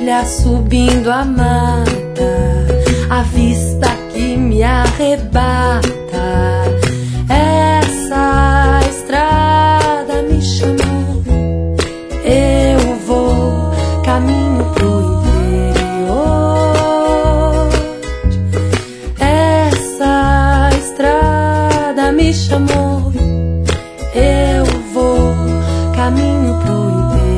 Subindo a mata, a vista que me arrebata. Essa estrada me chamou, eu vou caminho pro interior. Essa estrada me chamou, eu vou caminho pro interior.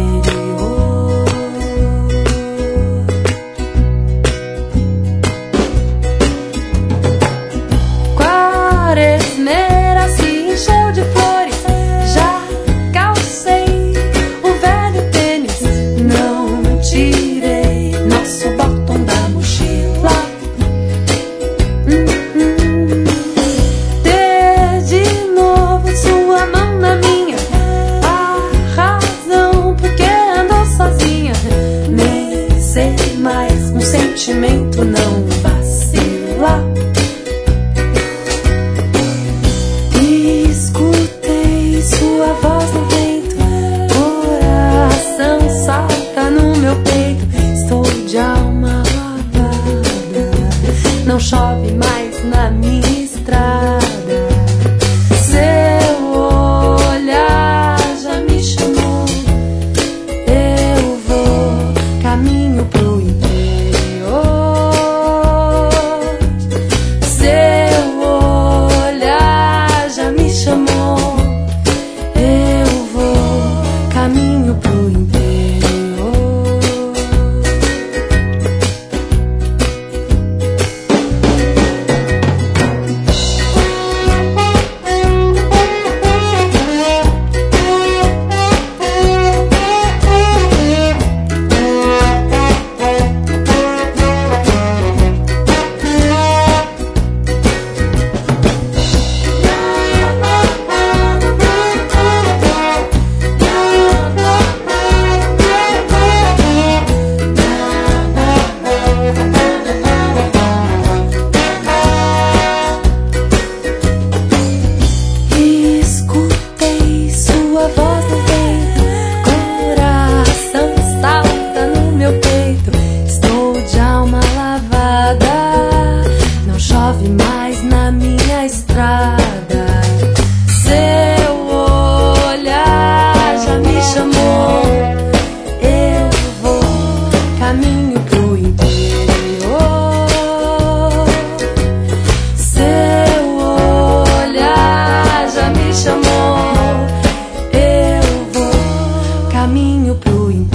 Sentimento não vacila. Escutei sua voz no vento, coração salta no meu peito. Estou de alma lavada, não chove mais na minha estrada. Seu olhar já me chamou, eu vou caminho pro interior. Caminho pro interior. Não chove mais na minha estrada. Seu olhar já me chamou, eu vou caminho pro interior. Seu olhar já me chamou, eu vou caminho pro interior.